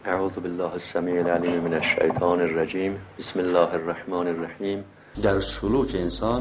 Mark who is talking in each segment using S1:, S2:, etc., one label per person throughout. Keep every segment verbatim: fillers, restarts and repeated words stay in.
S1: اعوذ بالله السمیع العلیم من الشیطان الرجیم. بسم الله الرحمن الرحیم. در سلوک انسان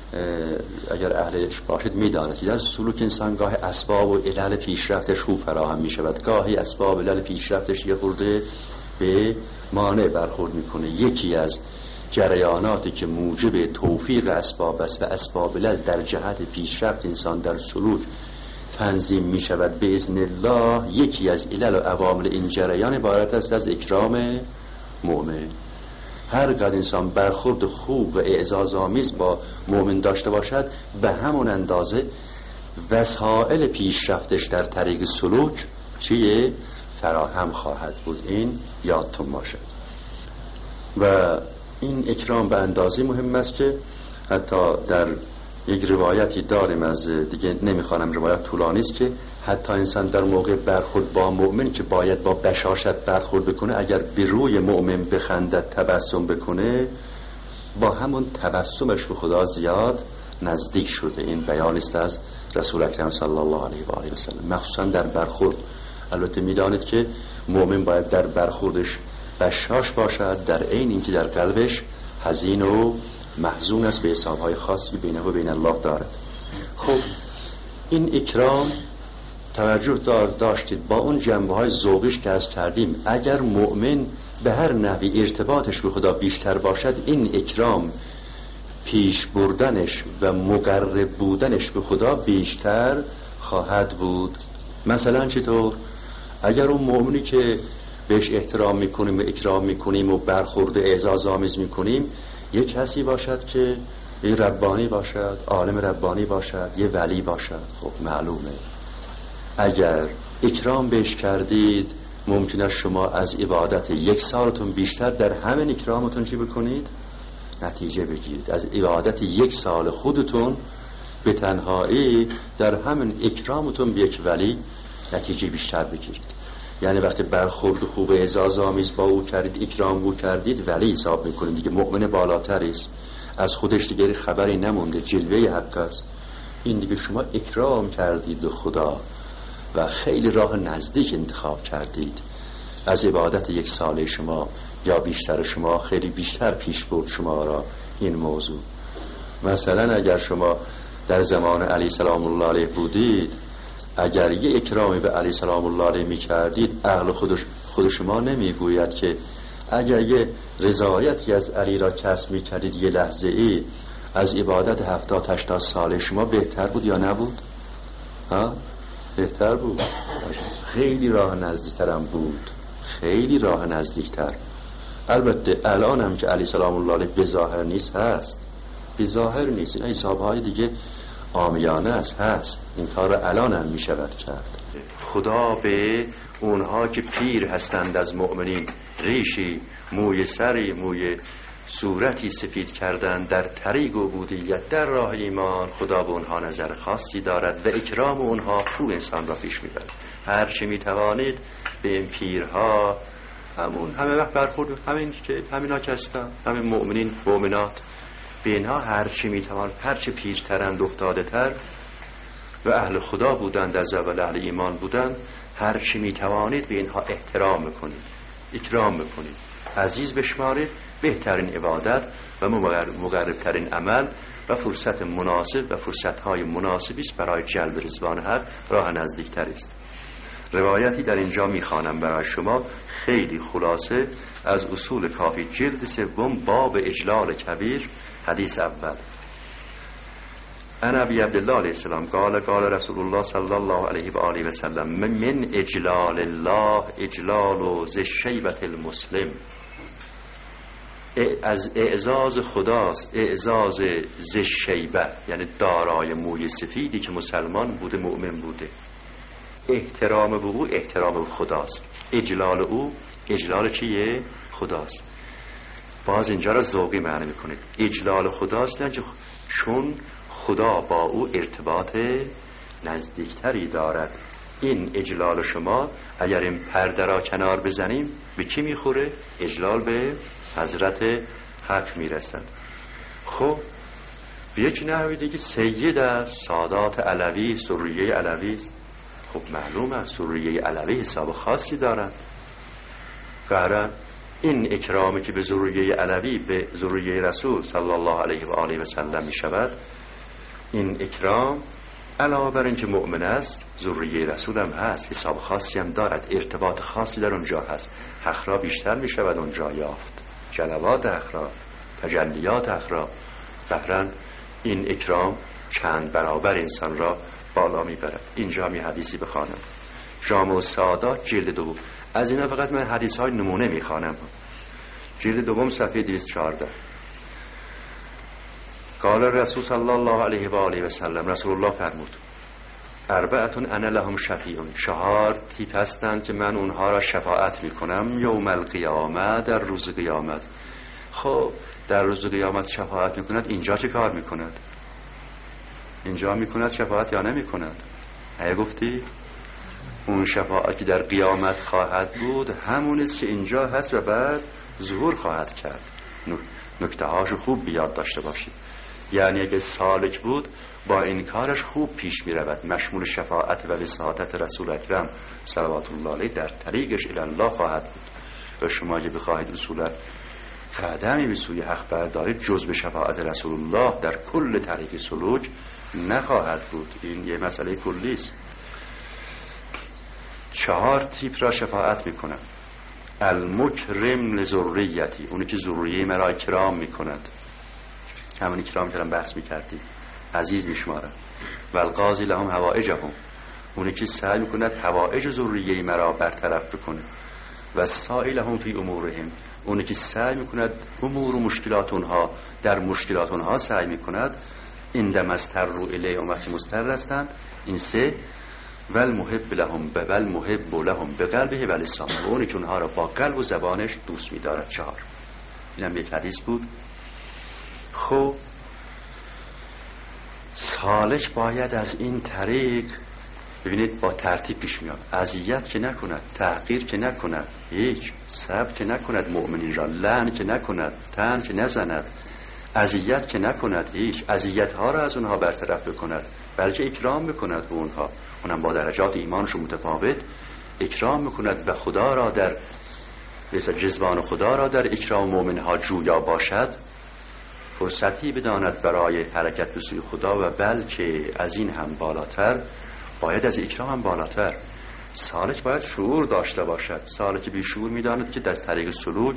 S1: اگر اهلش باشد میداند که در سلوک انسان گاهی اسباب و علل پیشرفتش خوب فراهم می شود، گاهی اسباب و علل پیشرفتش یه خورده به مانع برخورد میکنه. یکی از جریاناتی که موجب توفیق اسباب است و اسباب علل در جهت پیشرفت انسان در سلوک تنظیم می شود به اذن الله، یکی از علل و عوامل این جریان عبارت است از اکرام مؤمن. هر قدر انسان برخورد خوب و اعزازآمیز با مؤمن داشته باشد، به همون اندازه وسایل پیشرفتش در طریق سلوک چیه؟ فراهم خواهد بود. این یادتون باشد. و این اکرام به اندازه مهم است که حتی در یک روایتی داریم، از دیگه نمیخوانم، روایت طولانی است، که حتی انسان در موقع برخورد با مؤمن که باید با بشاشت برخورد بکنه، اگر به روی مؤمن بخندد، تبسم بکنه، با همون تبسمش به خدا زیاد نزدیک شده. این بیان است از رسول اکرم صلی الله علیه و آله و سلم، مخصوصا در برخورد. البته میدانید که مؤمن باید در برخوردش بشاش باشد، در عین اینکه در قلبش حزین و محزون است به حسابهای خاصی بینه و بین الله دارد. خب این اکرام توجه دار داشتید با اون جنبه های ذوقیش که از کردیم، اگر مؤمن به هر نحوی ارتباطش به خدا بیشتر باشد، این اکرام پیش بردنش و مقرب بودنش به خدا بیشتر خواهد بود. مثلا چطور؟ اگر اون مؤمنی که بهش احترام میکنیم و اکرام میکنیم و برخورد اعزاز آمیز میکنیم یک کسی باشد که یه ربانی باشد، عالم ربانی باشد، یه ولی باشد، خب معلومه اگر اکرام بهش کردید ممکنه شما از عبادت یک سالتون بیشتر در همین اکرامتون چی بکنید؟ نتیجه بگیرید. از عبادت یک سال خودتون به تنهایی در همین اکرامتون به یک ولی نتیجه بیشتر بگیرید. یعنی وقتی برخورد خوب اعزاز آمیز با او کردید، اکرام او کردید، ولی حساب میکنید دیگه، مؤمن بالاتر است، از خودش دیگه خبری نمونده، جلوه حق است. این دیگه شما اکرام کردید به خدا و خیلی راه نزدیک انتخاب کردید. از عبادت یک ساله شما یا بیشتر شما خیلی بیشتر پیش برد شما را این موضوع. مثلا اگر شما در زمان علی سلام الله علیه بودید، اگر یه اکرامی به علی سلام الله علیه می کردید، عقل خودش خود شما نمی گوید که اگر یه رضایتی از علی را کسب می کردید یه لحظه ای، از عبادت هفتاد هشتاد سال شما بهتر بود یا نبود؟ ها؟ بهتر بود. خیلی راه نزدیکترم بود، خیلی راه نزدیکتر. البته الان هم که علی سلام الله علیه به ظاهر نیست، هست، به ظاهر نیست، این حسابهای دیگه عامیانه است، هست. این کار را الان هم می شود کرد. خدا به اونها که پیر هستند از مؤمنین ریشی، موی سری، موی صورتی سفید کردن در طریق عبودیت در راه ایمان، خدا به اونها نظر خاصی دارد و اکرام اونها خوب انسان را پیش میبرد. هر چی می توانید به این پیرها، همون همه وقت برخورد همین که همینا که هستن، همین مؤمنین مؤمنات، به اینها هر چی می توان، هر چی پیرترند افتاده تر و اهل خدا بودند، از اول اهل ایمان بودند، هر چی می توانید به اینها احترام میکنید، اکرام میکنید، عزیز بشمارید. بهترین عبادت و مقربترین عمل و فرصت مناسب و فرصتهای مناسبی است برای جلب رضوان حق، راه نزدیکتر است. روایتی در اینجا میخوانم برای شما، خیلی خلاصه از اصول کافی، جلد سوم، باب اجلال کبیر، حدیث اول. انا ابی عبدالله علیه السلام قال قال رسول الله صلی الله علیه و آله و سلم من اجلال الله اجلال ذی الشیبة المسلم. از اعزاز خداست اعزاز ذی الشیبة، یعنی دارای موی سفیدی که مسلمان بوده، مؤمن بوده. احترام به او احترام خداست، اجلال او اجلال چیه؟ خداست. باز اینجا را ذوقی معنی میکنید. اجلال خداست چون خدا با او ارتباط نزدیکتری دارد. این اجلال شما اگر این پرده را کنار بزنیم به کی میخوره؟ اجلال به حضرت حق میرسد. خب به یک نحوی دیگه سید است، سادات علوی، سریه علوی است. خب معلوم است سریه علوی حساب خاصی دارند. قهرن این اکرامی که به ذریه علوی به ذریه رسول صلی الله علیه و آله و سلم می شود، این اکرام علاوه بر اینکه مؤمن است ذریه رسول هم هست، حساب خاصی هم دارد، ارتباط خاصی در اونجا هست، حق را بیشتر می شود اونجا یافت، جلوات حق را، تجلیات حق را. قهرن این اکرام چند برابر انسان را بالا می برد. اینجا می حدیثی بخوانم، جامع السعادات جلد دوم. از اینا فقط من حدیث های نمونه می خوانم. جلد دوم صفحه دویست و چهارده. قال رسول صلی الله علیه و آله و سلم، رسول الله فرمود اربعتون انا لهم شفیعون، چهار تیپ هستند که من اونها را شفاعت می کنم یوم القیامه، در روز قیامت. خب در روز قیامت شفاعت می کند، اینجا چه کار می کند؟ اینجا می کند شفاعت یا نمی کند؟ اگه گفتی اون شفاعت که در قیامت خواهد بود همونیست که اینجا هست و بعد ظهور خواهد کرد. نکته هاشو خوب بیاد داشته باشید. یعنی اگه سالک بود با این کارش خوب پیش می رود، مشمول شفاعت و وساطت رسول اکرم صلوات الله علیه در طریقش الی الله خواهد بود. و شما اگه بخواهید اصولا قدمی به سوی حق بردارید جز به شفاعت رسول الله در کل طریق سلوک نخواهد بود. این یه مسئله کلی است. چهار تیپ را شفاعت میکنند. المکرم لذریتی، اونی که ذریه مرا اکرام میکند، همون اکرام که بحث میکردیم، عزیز میشمارد. و القاضی لهم حوائجهم، اونی که سعی میکند حوائج ذریه مرا برطرف بکنه. و سائلهم فی امورهم، اونی که سعی میکند امور و مشکلات اونها، در مشکلات اونها سعی میکند. اندم از تر رو الی امتی مستر هستند. این سه. ول محب لهم ول محب لهم به قلبه و لسان، اونی که اونها را با قلب و زبانش دوست می‌دارد. چهار. اینم یک حدیث بود. خب سالک باید از این طریق ببینید با ترتیب پیش میاد. اذیت که نکند، تحقیر که نکند، هیچ صبر که نکند، مؤمنین را لعن که نکند، طعن که نزند، اذیت که نکند، هیچ اذیت ها را از اونها برطرف بکند، بلکه اکرام بکند به اونها، اونم با درجات ایمانشون متفاوت اکرام بکند و خدا را در مثل جزوان خدا را در اکرام مؤمن ها جویا باشد، فرصتی بداند برای حرکت به سوی خدا. و بلکه از این هم بالاتر باید از اکرام هم بالاتر سالک باید شعور داشته باشد. سالک بی شعور میداند که در طریق سلوک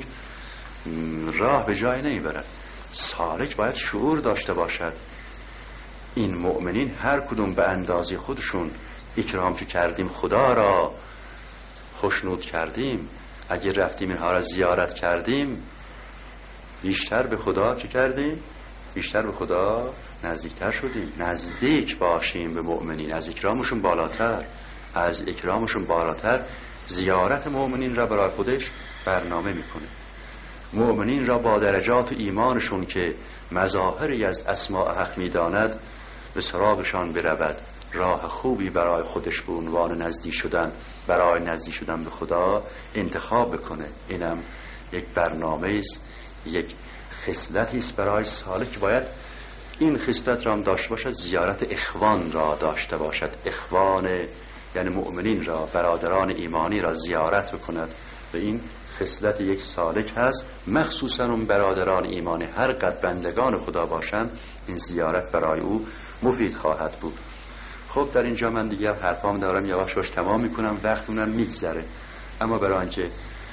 S1: راه به جای نمیبرد. سالک باید شعور داشته باشد. این مؤمنین هر کدوم به اندازه خودشون اکرام که کردیم، خدا را خوشنود کردیم، اگر رفتیم اینها را زیارت کردیم، بیشتر به خدا چه کردیم؟ بیشتر به خدا نزدیکتر شدیم. نزدیک باشیم به مؤمنین، از اکرامشون بالاتر از اکرامشون بالاتر زیارت مؤمنین را برای خودش برنامه میکنه. مؤمنین را با درجات و ایمانشون که مظاهری از اسماء حق میداند به سراغشان برود، راه خوبی برای خودش به عنوان نزدیک شدن برای نزدیک شدن به خدا انتخاب بکنه. اینم یک برنامه است، یک خصلتی است برای سالک که باید این خصلت را هم داشته باشد. زیارت اخوان را داشته باشد. اخوان یعنی مؤمنین را، برادران ایمانی را زیارت بکند و این خصلت یک سالک هست. مخصوصا اون برادران ایمانی هر قد بندگان خدا باشند، این زیارت برای او مفید خواهد بود. خب در اینجا من دیگه حرفام دارم یواش یواش تمام میکنم، وقتمونم میگذره، اما برای اینکه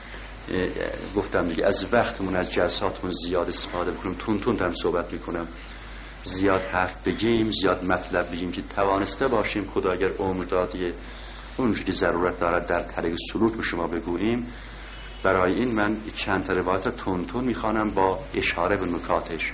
S1: گفتم دیگه از وقتمون از جلساتمون زیاد استفاده بکنم، تون تون دارم صحبت میکنم، زیاد حرف بگیم، زیاد مطلب بگیم که توانسته باشیم خدا اگر عمر دادیه اونجوری ضرورت دارد در طریق سلوک به شما بگوییم. برای این من چند تا روایت تون تون میخوانم با اشاره به نکاتش.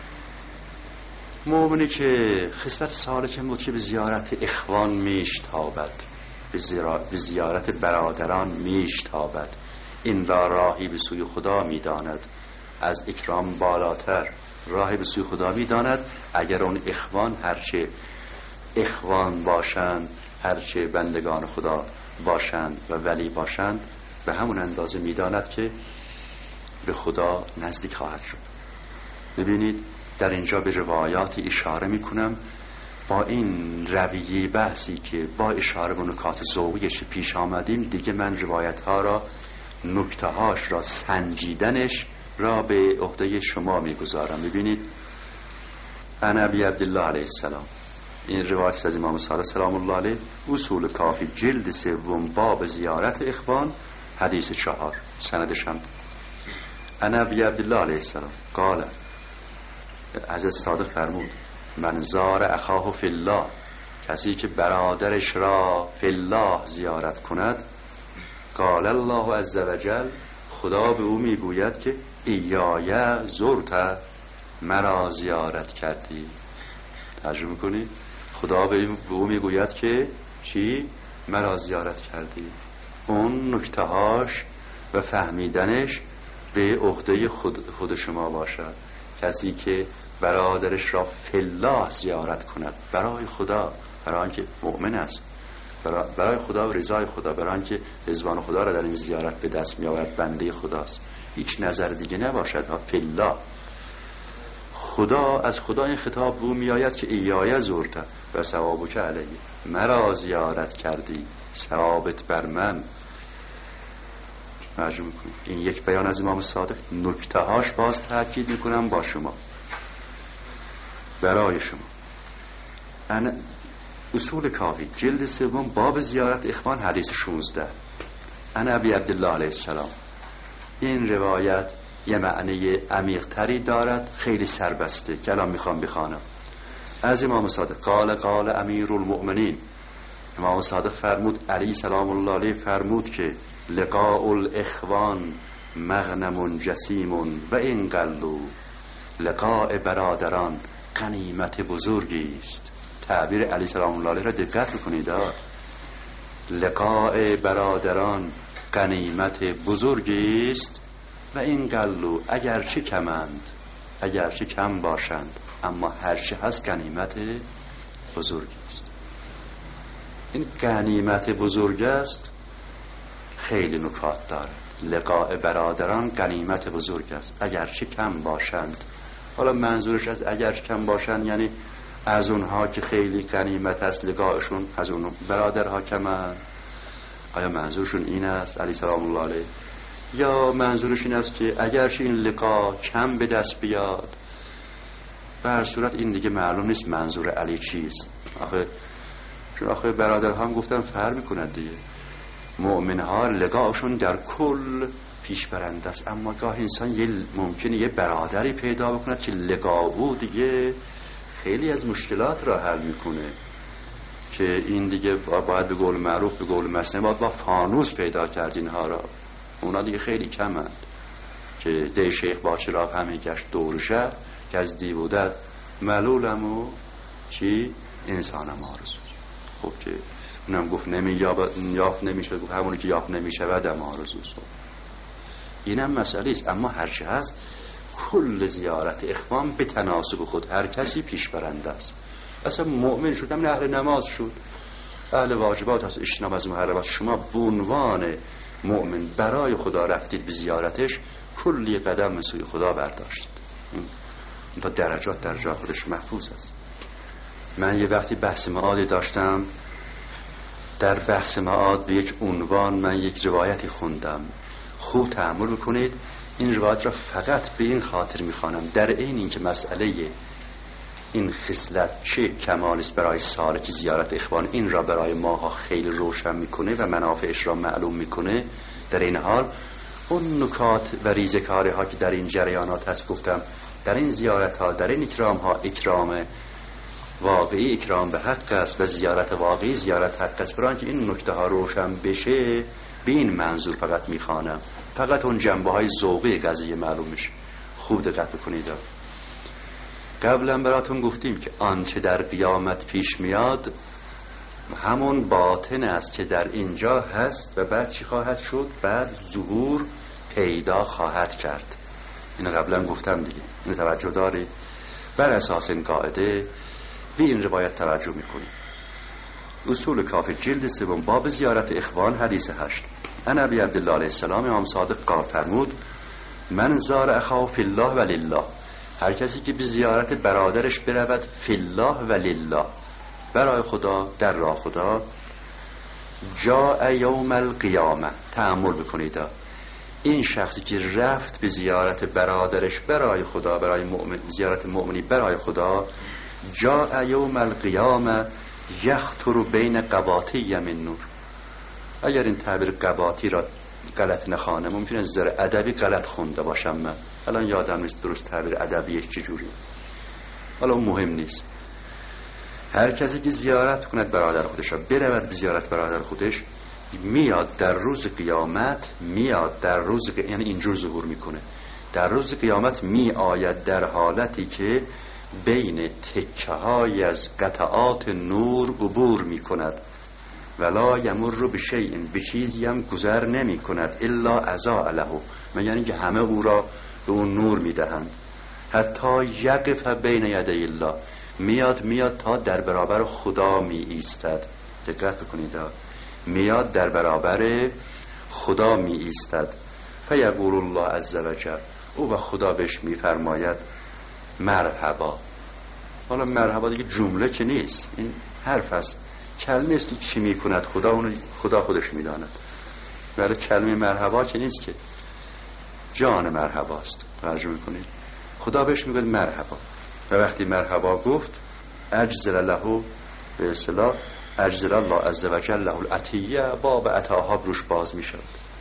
S1: مؤمنی که خصلت سالک بود که به زیارت اخوان میشتابد، به, زیارت به زیارت برادران میشتابد، این را راهی به سوی خدا میداند، از اکرام بالاتر راهی به سوی خدا میداند. اگر اون اخوان هرچه اخوان باشند، هرچه بندگان خدا باشند و ولی باشند، به همون اندازه میداند که به خدا نزدیک خواهد شد. ببینید در اینجا به روایات اشاره میکنم. با این رویه بحثی که با اشاره به نکات ذوقیش پیش آمدیم، دیگه من روایت ها را نکته هاش را سنجیدنش را به عهده شما میگذارم. ببینید انا ابی عبدالله علیه السلام، این روایت از امام صادق سلام الله علیه، اصول کافی جلد سوم باب زیارت اخوان حدیث چهار سندش هم انا ابی عبدالله علیه السلام قال، حضرت صادق فرمود من زار اخاه فی الله، کسی که برادرش را فی الله زیارت کند، قال الله عز وجل، خدا به او میگوید که ایای زرت، مرا زیارت کردی. ترجمه کنید، خدا به او میگوید که چی؟ مرا زیارت کردی. اون نکته هاش و فهمیدنش به عهده خود, خود شما باشد. کسی که برادرش را فی الله زیارت کند، برای خدا، برای آنکه مؤمن است، برای, برای خدا و رضای خدا، برای آنکه رضوان خدا را در این زیارت به دست می آورد، بنده خداست، هیچ نظر دیگه نباشد ها. فی الله، خدا، از خدا این خطاب رو می آید که ایای زرت و ثوابک علیه، مرا زیارت کردی، ثوابت بر من. معجوم کنید این یک بیان از امام صادق، نکته هاش باز تاکید میکنم با شما، برای شما. انا اصول کافی جلد سوم باب زیارت اخوان حدیث شانزده انا ابی عبدالله علیه السلام. این روایت یه معنی عمیق تری دارد، خیلی سربسته که الان میخوام بخوانم. از امام صادق قال قال امیر المؤمنین، امام صادق فرمود، علی سلام الله علیه فرمود که لقاء الاخوان مغنم جسیم و این قلو، لقاء برادران غنیمت بزرگی است. تعبیر علی سلام الله علیه را دقت بکنید، لقاء برادران غنیمت بزرگی است و این قلو، اگرچه کمند، اگرچه کم باشند، اما هرچه هست غنیمت بزرگی است. این غنیمت بزرگ است، خیلی نکات دارد. لقاء برادران غنیمت بزرگ است، اگرچه کم باشند. حالا منظورش از اگرچه کم باشند یعنی از اونها که خیلی غنیمت است لقاءشون، از اون برادرها کمند. آیا منظورشون این است علی سلام الله علیه؟ یا منظورش این است که اگرچه این لقاء کم به دست بیاد، به هر صورت این دیگه معلوم نیست منظور علی چیست. آخه چون آخه برادرها هم گفتن فرق میکنن دیگه. مؤمنها لقاءشون در کل پیش برنده است، اما گاه انسان یه ممکنه یه برادری پیدا بکند که لقاء او دیگه خیلی از مشکلات را حل میکنه، که این دیگه باید به قول معروف، به قول مسنه، باید با فانوس پیدا کرد اینها را. اونا دیگه خیلی کمند که ده شیخ با چراغ همه گشت دور شهر، که از دی بودد ملولم و چی انسانم آرزو. خب که اونم گفت نمی یافت نمیشه، گفت همونی که یافت نمیشه ودم آرزوست. اینم مسئله است. اما هرچه هست کل زیارت اخوان به تناسب خود، هر کسی پیش برنده است. اصلا مؤمن شد، هم اهل نماز شد، اهل واجبات هست، اجتناب از محرمات، شما به عنوان مؤمن برای خدا رفتید به زیارتش، کلی قدم به سوی خدا برداشتید. این تا درجات در جا خودش محفوظ است. من یه وقتی بحث معادی داشتم، در بحث معاد به یک عنوان من یک روایتی خوندم. خوب تأمل بکنید، این روایت را فقط به این خاطر میخوانم، در این این که مسئله این خصلت چه کمال است برای سالک زیارت اخوان، این را برای ماها خیلی روشن میکنه و منافعش را معلوم میکنه. در این حال اون نکات و ریزکاری ها که در این جریانات هست گفتم، در این زیارت ها، در این اکرام ها، اکرام واقعی اکرام به حق است و زیارت واقعی زیارت حق است. برای اینکه این نکته ها روشن بشه، به این منظور فقط میخوانم، فقط اون جنبه های ذوقی قضیه معلوم میشه. خوب دقت بکنید. قبلا براتون گفتیم که آنچه در قیامت پیش میاد همون باطن است که در اینجا هست و بعد چی خواهد شد؟ بعد ظهور پیدا خواهد کرد. این قبلا گفتم دیگه، این توجه داری؟ بر اساس این قاعده به این روایت توجه میکنیم. اصول کافی جلد سوم باب زیارت اخوان حدیث هشت انا ابی عبدالله علیه السلام، امام صادق قال فرمود من زار اخاه فی الله و لله، هر کسی که به زیارت برادرش برود فی الله و لله، برای خدا، در راه خدا، جاء یوم القیامه. تأمل بکنید، این شخصی که رفت به زیارت برادرش برای خدا، برای مؤمن، زیارت مؤمنی برای خدا، جاء یوم القیامه یخطر بین قباطی من نور. اگر این تعبیر قباطی را غلط نخوانم، ممکنه از نظر ادبی غلط خونده باشم، من الان یادم نیست درست تعبیر ادبیش چجوری، حالا مهم نیست. هر کسی که زیارت کند برادر خودش را، برود به زیارت برادر خودش، میاد در روز قیامت، میاد در روز قیامت، یعنی اینجور ظهور میکنه در روز قیامت، می آید در حالتی که بین تکه های از قطعات نور عبور میکند، ولا یمر بشیء، به چیزی هم گذر نمی کند، الا اضاء له، من یعنی که همه او را به اون نور میدهند. حتی یقف بین یدی الله، میاد میاد تا در برابر خدا می ایستد. دقت بکنید، میاد در برابر خدا می ایستد. فیقول الله عز وجل، او و خدا بهش میفرماید مرحبا. حالا مرحبا دیگه جمله که نیست، این حرف است، کلمه است که چی میکند خدا، اونو خدا خودش میداند. ولی کلمه مرحبا که نیست، که جان مرحبا است. توجه میکنید؟ خدا بهش میگه مرحبا، و وقتی مرحبا گفت اجزل له، به اصطلاح اجزل الله عز وجل له العطیه، باب عطاها روش باز میشد.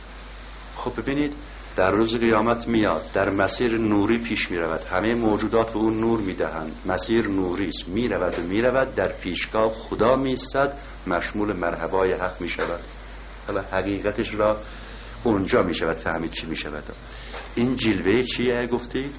S1: خب ببینید در روز قیامت میاد، در مسیر نوری پیش میرود، همه موجودات به اون نور میدهند، مسیر نوری است، میرود و میرود، در پیشگاه خدا میستد، مشمول مرحبای حق میشود. حالا حقیقتش را اونجا میشود فهمید چی میشود. این جلوه چیه گفتید؟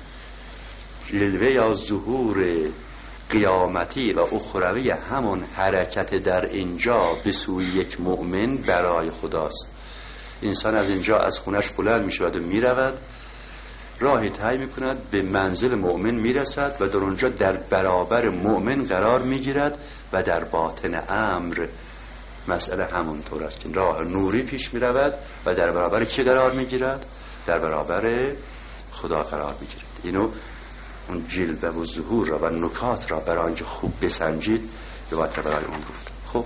S1: جلوه یا ظهور قیامتی و اخروی همون حرکت در اینجا به سوی یک مؤمن برای خداست. انسان از اینجا از خونش بلند می شود و می رود، راهی طی می کند، به منزل مؤمن می رسد و در اونجا در برابر مؤمن قرار می گیرد و در باطن امر مسئله همونطور است که راه نوری پیش می رود و در برابر کی قرار می گیرد؟ در برابر خدا قرار می گیرد. اینو اون جلوه و ظهور را و نکات را برای اینکه خوب بسنجید به وقت برای اون گفت. خب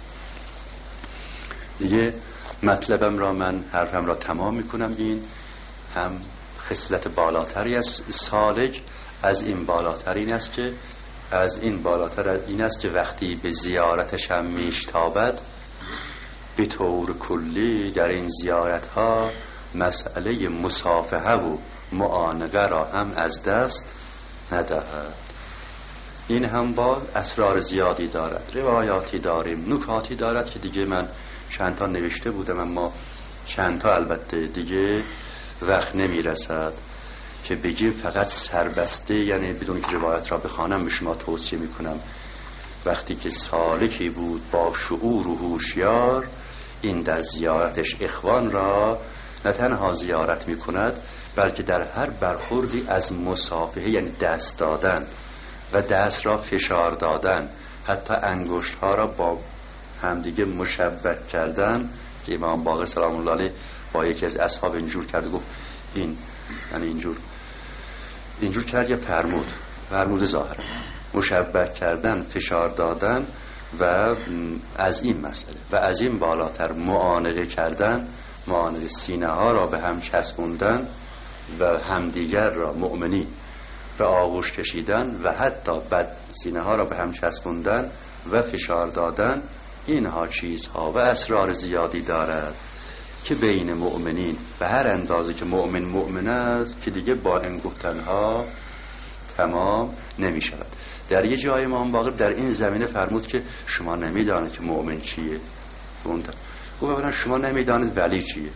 S1: دیگه مطلبم را، من حرفم را تمام میکنم. این هم خصلت بالاتری از سالک، از این بالاتر این است که از این بالاتر این است که وقتی به زیارتش هم میشتابد، به طور کلی در این زیارت ها مسئله مصافحه و معانقه را هم از دست ندهد. این هم با اسرار زیادی دارد، روایاتی داریم، نکاتی دارد که دیگه من چند تا نوشته بودم، اما چند تا البته دیگه وقت نمی رسد که بگیم فقط سربسته، یعنی بدون که روایت را بخوانم به شما توصیه می کنم. وقتی که سالکی بود با شعور و هوشیار، این در زیارتش اخوان را نه تنها زیارت می کند، بلکه در هر برخوردی از مصافحه، یعنی دست دادن و دست را فشار دادن، حتی انگشت ها را با همدیگه مشبک کردن، که امام باقر سلام الله علیه با یکی از اصحاب اینجور کرد، گفت این یعنی اینجور اینجور کرد یا فرمود فرمود ظاهر مشبک کردن، فشار دادن و از این مسئله و از این بالاتر معانقه کردن، معانقه سینه ها را به هم چسبوندن و همدیگر را مؤمنی به آغوش کشیدن و حتی بد سینه ها را به هم چسبوندن و فشار دادن. اینها چیزها و اسرار زیادی دارد که بین مؤمنین به هر اندازه که مؤمن مؤمن است که دیگه با این گفتنها تمام نمی شود. در یه جای امام باقر در این زمینه فرمود که شما نمیدانید که مؤمن چیه. گفت شما نمیدانید ولی چیه.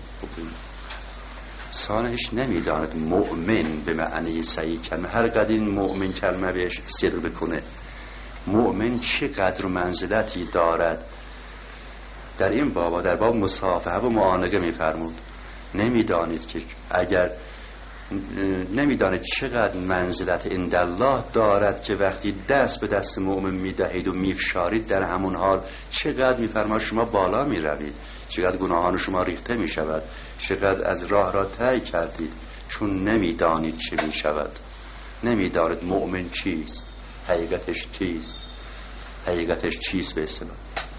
S1: سانهش نمیداند مؤمن به معنی صحیح کلمه، هر قدر این مؤمن کلمه بهش صدق بکنه، مؤمن چه قدر و منزلتی دارد. در این بابا در باب مصافحه و معانقه میفرمود نمیدانید که اگر نمیدانید چقدر منزلت عند الله دارد که وقتی دست به دست مؤمن میدهید و میفشارید، در همون حال چقدر میفرماید شما بالا میروید، چقدر گناهان شما ریخته میشود، چقدر از راه را طی کردید، چون نمیدانید چه میشود. نمیدانید مؤمن چیست، حقیقتش چیست، حقیقتش چیست به اصطلاح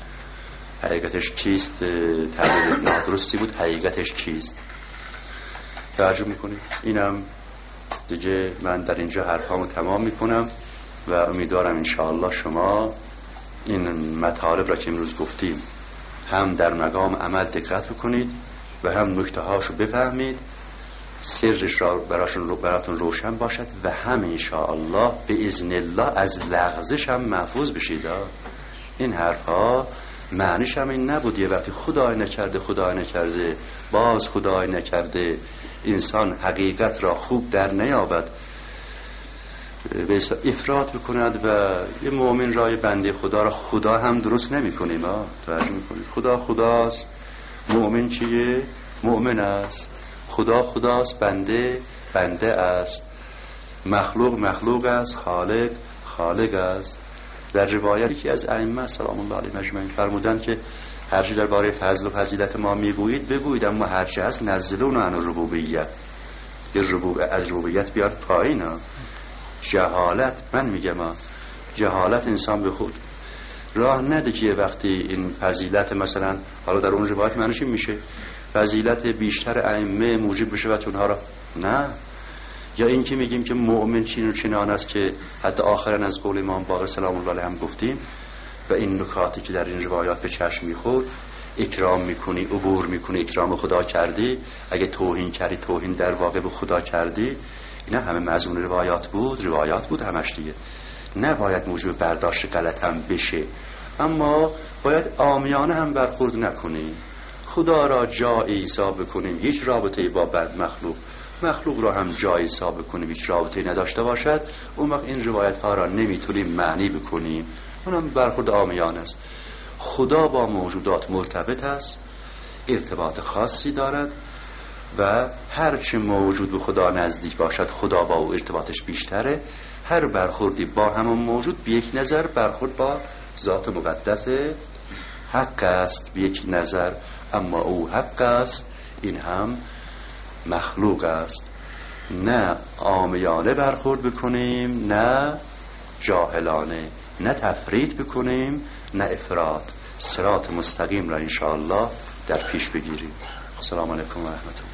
S1: حقیقتش چیست تعبیر نادرستی بود. حقیقتش چیست؟ توجه میکنید. اینم دیگه من در اینجا حرفامو تمام میکنم و امیدوارم انشاءالله شما این مطالب را که امروز گفتیم هم در مقام عمل دقت بکنید و هم نکته هاشو بفهمید، سرش را براشون رو براتون روشن باشد و هم انشاءالله به اذن الله از لغزش هم محفوظ بشید. این حرف ها معنیش هم این نبود یه وقتی خدای نکرده خدای نکرده باز خدای نکرده انسان حقیقت را خوب در نیابد به افراط بکند و یه مؤمن را، یه بنده خدا را خدا هم درست نمی کنیم. توجه میکنید؟ خدا خداست، مؤمن چیه؟ مؤمن است. خدا خداست، بنده بنده است، مخلوق مخلوق است، خالق خالق است. در روایتی که از ائمه سلام الله علیهم اجمعین فرمودند که هر چی درباره فضل و فضیلت ما میگویید بگویید، اما هر چی هست نزلون عن الربوبیت، یه ربوب از ربوبیت بیاد پایین. جهالت، من میگم جهالت انسان به خود راه نده که وقتی این فضیلت مثلا حالا در اون روایت معنیش میشه فضیلت بیشتر ائمه موجب بشه و اونها را نه، یا این که میگیم که مؤمن چین و چنان است که حتی آخرا از قول امام باقر سلام الله علیه هم گفتیم و این نکاتی که در این روایات به چشم میخورد، اکرام میکنی عبور میکنی اکرام خدا کردی، اگه توهین کردی توهین در واقع به خدا کردی. اینا همه مضمون روایات بود، روایات بود همش دیگه، نباید موجب برداشت غلط هم بشه، اما باید عامیانه هم برخورد نکنیم، خدا را جایی حساب بکنیم هیچ رابطه‌ای با بد مخلوق، مخلوق را هم جایی حساب بکنیم هیچ رابطه‌ای نداشته باشد، اون وقت این روایت ها را نمیتونیم معنی بکنیم، اونم برخورد عامیانه است. خدا با موجودات مرتبط است، ارتباط خاصی دارد و هر چه موجود به خدا نزدیک باشد خدا با او ارتباطش بیشتره. هر برخوردی با همون موجود به یک نظر برخورد با ذات مقدس حق است به یک نظر، اما او حق است این هم مخلوق است. نه عامیانه برخورد بکنیم نه جاهلانه، نه تفرید بکنیم نه افراط، صراط مستقیم را انشاءالله در پیش بگیریم. السلام علیکم و رحمت الله.